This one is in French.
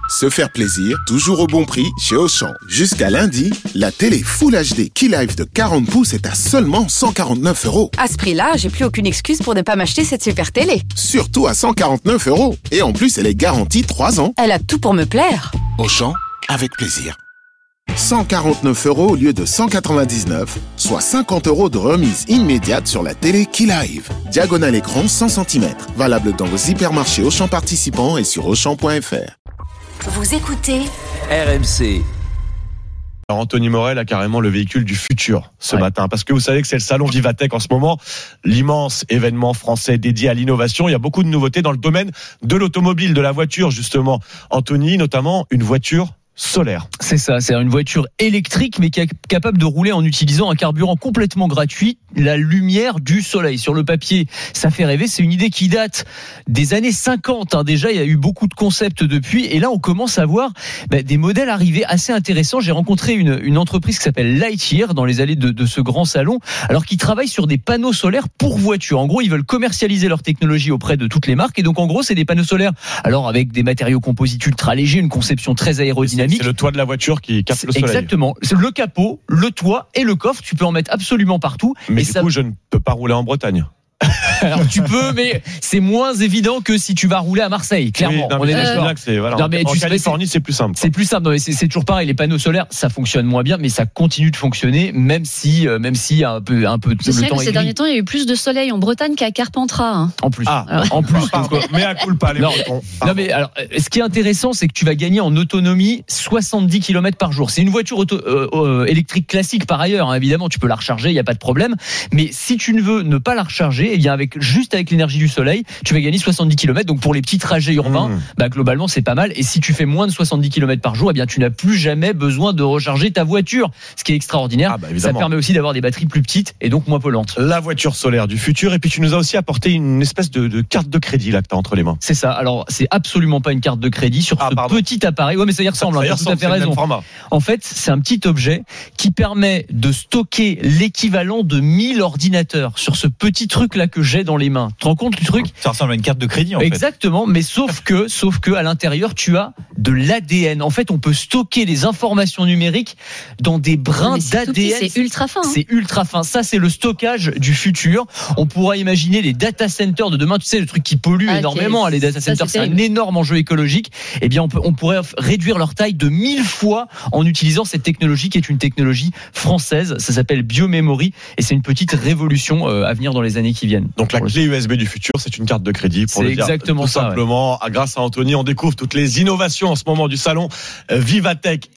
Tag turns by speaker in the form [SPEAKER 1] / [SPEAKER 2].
[SPEAKER 1] Se faire plaisir, toujours au bon prix chez Auchan. Jusqu'à lundi, la télé Full HD Key-Live de 40 pouces est à seulement 149 €.
[SPEAKER 2] À ce prix-là, j'ai plus aucune excuse pour ne pas m'acheter cette super télé.
[SPEAKER 1] Surtout à 149 €. Et en plus, elle est garantie 3 ans.
[SPEAKER 2] Elle a tout pour me plaire.
[SPEAKER 1] Auchan, avec plaisir. 149 € au lieu de 199, soit 50 € de remise immédiate sur la télé Key-Live. Diagonale écran 100 cm. Valable dans vos hypermarchés Auchan participants et sur Auchan.fr.
[SPEAKER 3] Vous écoutez
[SPEAKER 4] RMC.
[SPEAKER 5] Alors Anthony Morel a carrément le véhicule du futur ce matin, parce que vous savez que c'est le salon Vivatech en ce moment, l'immense événement français dédié à l'innovation. Il y a beaucoup de nouveautés dans le domaine de l'automobile, de la voiture justement. Anthony, notamment une voiture solaire.
[SPEAKER 6] C'est ça, c'est une voiture électrique mais qui est capable de rouler en utilisant un carburant complètement gratuit, la lumière du soleil. Sur le papier, ça fait rêver, c'est une idée qui date des années 50 déjà, il y a eu beaucoup de concepts depuis et là on commence à voir des modèles arriver assez intéressants. J'ai rencontré une entreprise qui s'appelle Lightyear dans les allées de ce grand salon, alors qui travaille sur des panneaux solaires pour voitures. En gros, ils veulent commercialiser leur technologie auprès de toutes les marques et donc en gros, c'est des panneaux solaires alors avec des matériaux composites ultra légers, une conception très aérodynamique.
[SPEAKER 5] C'est le toit de la voiture qui capte le soleil.
[SPEAKER 6] Exactement. C'est le capot, le toit et le coffre. Tu peux en mettre absolument partout.
[SPEAKER 5] Mais du coup, je ne peux pas rouler en Bretagne.
[SPEAKER 6] Alors tu peux, mais c'est moins évident que si tu vas rouler à Marseille, clairement.
[SPEAKER 5] Oui, non,
[SPEAKER 6] on est d'accord.
[SPEAKER 5] En Californie, c'est plus simple.
[SPEAKER 6] C'est plus simple. Non, mais c'est toujours pareil. Les panneaux solaires, ça fonctionne moins bien, mais ça continue de fonctionner, même si un peu le temps.
[SPEAKER 7] Ces derniers temps, il y a eu plus de soleil en Bretagne qu'à Carpentras.
[SPEAKER 6] En plus.
[SPEAKER 5] En plus. Mais à coup pas les Bretons.
[SPEAKER 6] Non, mais alors, ce qui est intéressant, c'est que tu vas gagner en autonomie 70 km par jour. C'est une voiture électrique classique par ailleurs. Évidemment, tu peux la recharger, il n'y a pas de problème. Mais si tu ne veux ne pas la recharger, eh bien juste avec l'énergie du soleil, tu vas gagner 70 km. Donc pour les petits trajets urbains, globalement c'est pas mal. Et si tu fais moins de 70 km par jour, eh bien tu n'as plus jamais besoin de recharger ta voiture. Ce qui est extraordinaire. Ça permet aussi d'avoir des batteries plus petites et donc moins polluantes.
[SPEAKER 5] La voiture solaire du futur. Et puis tu nous as aussi apporté une espèce de carte de crédit là que tu as entre les mains.
[SPEAKER 6] C'est ça. Alors c'est absolument pas une carte de crédit sur ce petit appareil. Ouais, mais ça y ressemble. Tu as tout à fait raison. En fait, c'est un petit objet qui permet de stocker l'équivalent de 1000 ordinateurs sur ce petit truc là que j'ai dans les mains. Tu te rends compte du truc ?
[SPEAKER 4] Ça ressemble à une carte de crédit en fait.
[SPEAKER 6] Exactement, mais sauf que à l'intérieur tu as de l'ADN. En fait, on peut stocker les informations numériques dans des brins d'ADN.
[SPEAKER 7] C'est ultra fin.
[SPEAKER 6] C'est ultra fin. Ça, c'est le stockage du futur. On pourra imaginer les data centers de demain. Tu sais, le truc qui pollue énormément. Les data centers, c'est un énorme enjeu écologique. Eh bien, on pourrait réduire leur taille de 1000 fois en utilisant cette technologie qui est une technologie française. Ça s'appelle Biomemory et c'est une petite révolution à venir dans les années qui viennent.
[SPEAKER 5] Donc la clé USB du futur, c'est une carte de crédit. Pour
[SPEAKER 6] c'est exactement
[SPEAKER 5] tout
[SPEAKER 6] ça.
[SPEAKER 5] Simplement, grâce à Anthony, on découvre toutes les innovations en ce moment du salon Vivatech.